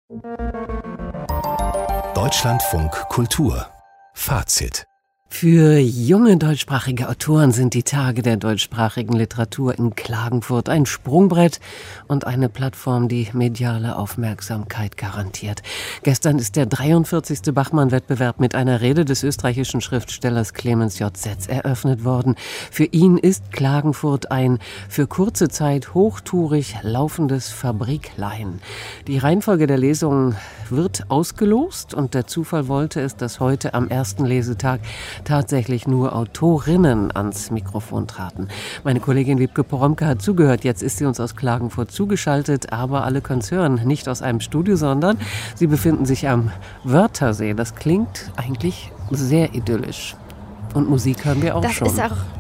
Deutschlandfunk Kultur. Fazit. Für junge deutschsprachige Autoren sind die Tage der deutschsprachigen Literatur in Klagenfurt ein Sprungbrett und eine Plattform, die mediale Aufmerksamkeit garantiert. Gestern ist der 43. Bachmann-Wettbewerb mit einer Rede des österreichischen Schriftstellers Clemens J. Setz eröffnet worden. Für ihn ist Klagenfurt ein für kurze Zeit hochtourig laufendes Fabriklein. Die Reihenfolge der Lesungen wird ausgelost und der Zufall wollte es, dass heute am ersten Lesetag tatsächlich nur Autorinnen ans Mikrofon traten. Meine Kollegin Wiebke Poromka hat zugehört. Jetzt ist sie uns aus Klagenfurt zugeschaltet, aber alle können es hören. Nicht aus einem Studio, sondern sie befinden sich am Wörthersee. Das klingt eigentlich sehr idyllisch. Und Musik hören wir auch schon.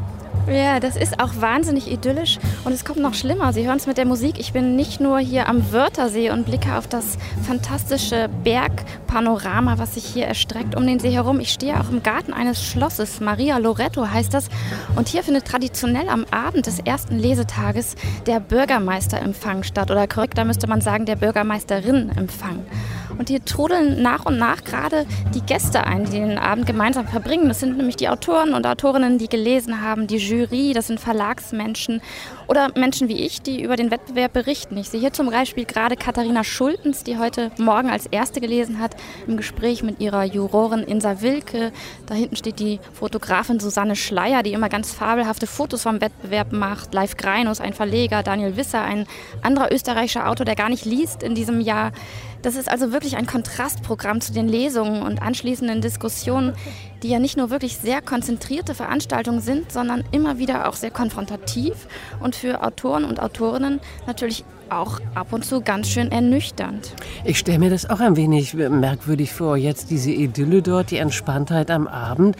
Das ist auch wahnsinnig idyllisch und es kommt noch schlimmer. Sie hören es mit der Musik. Ich bin nicht nur hier am Wörthersee und blicke auf das fantastische Bergpanorama, was sich hier erstreckt um den See herum. Ich stehe auch im Garten eines Schlosses, Maria Loreto heißt das. Und hier findet traditionell am Abend des ersten Lesetages der Bürgermeisterempfang statt. Oder korrekter müsste man sagen, der Bürgermeisterinnenempfang. Und hier trudeln nach und nach gerade die Gäste ein, die den Abend gemeinsam verbringen. Das sind nämlich die Autoren und Autorinnen, die gelesen haben, die Jury, das sind Verlagsmenschen oder Menschen wie ich, die über den Wettbewerb berichten. Ich sehe hier zum Beispiel gerade Katharina Schultens, die heute Morgen als Erste gelesen hat, im Gespräch mit ihrer Jurorin Insa Wilke. Da hinten steht die Fotografin Susanne Schleier, die immer ganz fabelhafte Fotos vom Wettbewerb macht. Leif Greinus, ein Verleger, Daniel Wisser, ein anderer österreichischer Autor, der gar nicht liest in diesem Jahr. Das ist also wirklich ein Kontrastprogramm zu den Lesungen und anschließenden Diskussionen, die ja nicht nur wirklich sehr konzentrierte Veranstaltungen sind, sondern immer wieder auch sehr konfrontativ und für Autoren und Autorinnen natürlich auch ab und zu ganz schön ernüchternd. Ich stelle mir das auch ein wenig merkwürdig vor, jetzt diese Idylle dort, die Entspanntheit am Abend.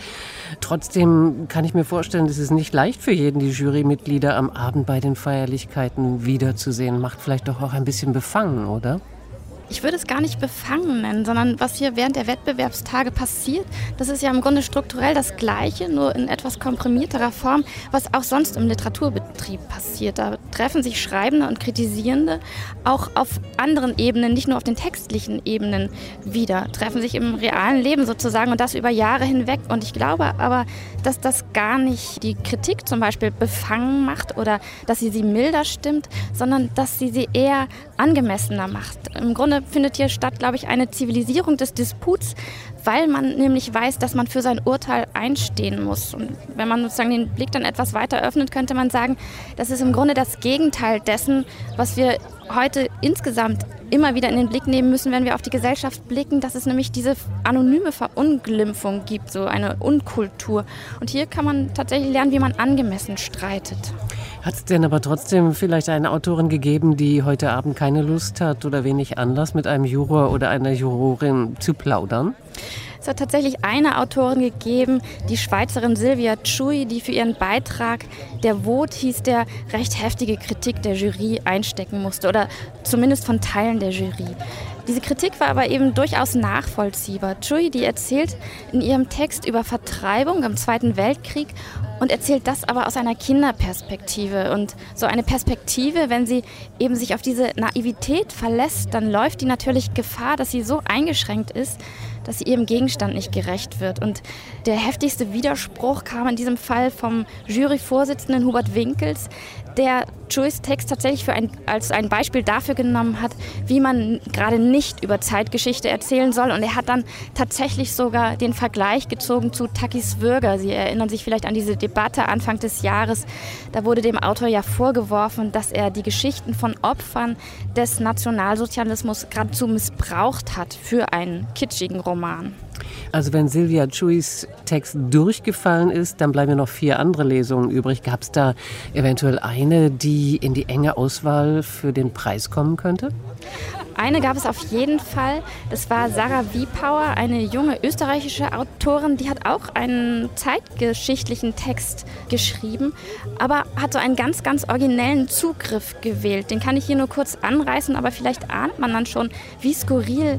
Trotzdem kann ich mir vorstellen, es ist nicht leicht für jeden, die Jurymitglieder am Abend bei den Feierlichkeiten wiederzusehen. Macht vielleicht doch auch ein bisschen befangen, oder? Ich würde es gar nicht befangen nennen, sondern was hier während der Wettbewerbstage passiert, das ist ja im Grunde strukturell das Gleiche, nur in etwas komprimierterer Form, was auch sonst im Literaturbetrieb passiert. Da treffen sich Schreibende und Kritisierende auch auf anderen Ebenen, nicht nur auf den textlichen Ebenen wieder, treffen sich im realen Leben sozusagen und das über Jahre hinweg. Und ich glaube aber, dass das gar nicht die Kritik zum Beispiel befangen macht oder dass sie milder stimmt, sondern dass sie eher angemessener macht. Im Grunde findet hier statt, glaube ich, eine Zivilisierung des Disputs, weil man nämlich weiß, dass man für sein Urteil einstehen muss. Und wenn man sozusagen den Blick dann etwas weiter öffnet, könnte man sagen, das ist im Grunde das Gegenteil dessen, was wir heute insgesamt immer wieder in den Blick nehmen müssen, wenn wir auf die Gesellschaft blicken, dass es nämlich diese anonyme Verunglimpfung gibt, so eine Unkultur. Und hier kann man tatsächlich lernen, wie man angemessen streitet. Hat es denn aber trotzdem vielleicht eine Autorin gegeben, die heute Abend keine Lust hat oder wenig Anlass, mit einem Juror oder einer Jurorin zu plaudern? Es hat tatsächlich eine Autorin gegeben, die Schweizerin Silvia Tsui, die für ihren Beitrag, der Vote hieß, der recht heftige Kritik der Jury einstecken musste oder zumindest von Teilen der Jury. Diese Kritik war aber eben durchaus nachvollziehbar. Tsui, die erzählt in ihrem Text über Vertreibung im Zweiten Weltkrieg und erzählt das aber aus einer Kinderperspektive. Und so eine Perspektive, wenn sie eben sich auf diese Naivität verlässt, dann läuft die natürlich Gefahr, dass sie so eingeschränkt ist, dass sie ihrem Gegenstand nicht gerecht wird. Und der heftigste Widerspruch kam in diesem Fall vom Juryvorsitzenden Hubert Winkels, der Tsuis Text tatsächlich als ein Beispiel dafür genommen hat, wie man gerade nicht über Zeitgeschichte erzählen soll. Und er hat dann tatsächlich sogar den Vergleich gezogen zu Takis Würger. Sie erinnern sich vielleicht an diese Debatte Anfang des Jahres. Da wurde dem Autor ja vorgeworfen, dass er die Geschichten von Opfern des Nationalsozialismus geradezu missbraucht hat für einen kitschigen Roman. Also wenn Silvia Tsuis Text durchgefallen ist, dann bleiben ja noch 4 andere Lesungen übrig. Gab es da eventuell eine, die in die enge Auswahl für den Preis kommen könnte? Eine gab es auf jeden Fall. Das war Sarah Wiepauer, eine junge österreichische Autorin. Die hat auch einen zeitgeschichtlichen Text geschrieben, aber hat so einen ganz, ganz originellen Zugriff gewählt. Den kann ich hier nur kurz anreißen, aber vielleicht ahnt man dann schon, wie skurril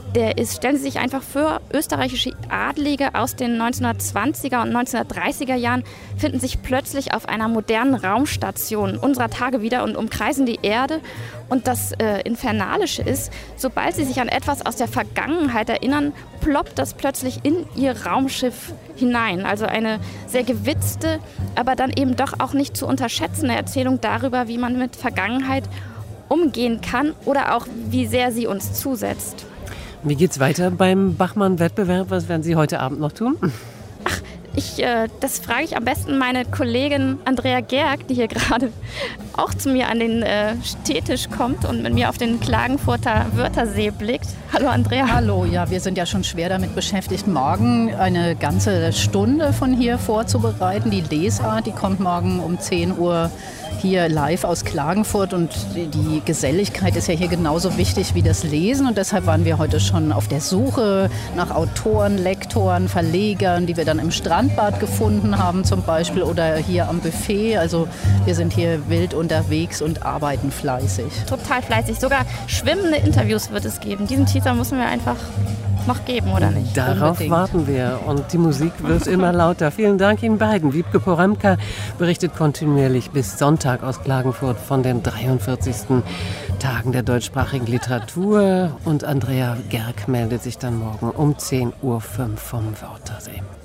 der ist, stellen Sie sich einfach vor, österreichische Adlige aus den 1920er und 1930er Jahren finden sich plötzlich auf einer modernen Raumstation unserer Tage wieder und umkreisen die Erde. Und das Infernalische ist, sobald sie sich an etwas aus der Vergangenheit erinnern, ploppt das plötzlich in ihr Raumschiff hinein. Also eine sehr gewitzte, aber dann eben doch auch nicht zu unterschätzende Erzählung darüber, wie man mit Vergangenheit umgehen kann oder auch wie sehr sie uns zusetzt. Wie geht's weiter beim Bachmann-Wettbewerb? Was werden Sie heute Abend noch tun? Das frage ich am besten meine Kollegin Andrea Gerg, die hier gerade auch zu mir an den Stehtisch kommt und mit mir auf den Klagenfurter Wörthersee blickt. Hallo Andrea. Hallo, ja, wir sind ja schon schwer damit beschäftigt, morgen eine ganze Stunde von hier vorzubereiten. Die Lesart, die kommt morgen um 10 Uhr hier live aus Klagenfurt und die Geselligkeit ist ja hier genauso wichtig wie das Lesen und deshalb waren wir heute schon auf der Suche nach Autoren, Lektoren, Verlegern, die wir dann im Strandbad gefunden haben zum Beispiel oder hier am Buffet. Also wir sind hier wild unterwegs und arbeiten fleißig. Total fleißig. Sogar schwimmende Interviews wird es geben. Diesen Teaser müssen wir einfach noch geben, oder nicht? Darauf Unbedingt. warten wir und die Musik wird immer lauter. Vielen Dank Ihnen beiden. Wiebke Poremka berichtet kontinuierlich bis Sonntag aus Klagenfurt von den 43. Tagen der deutschsprachigen Literatur und Andrea Gerg meldet sich dann morgen um 10.05 Uhr vom Wörthersee.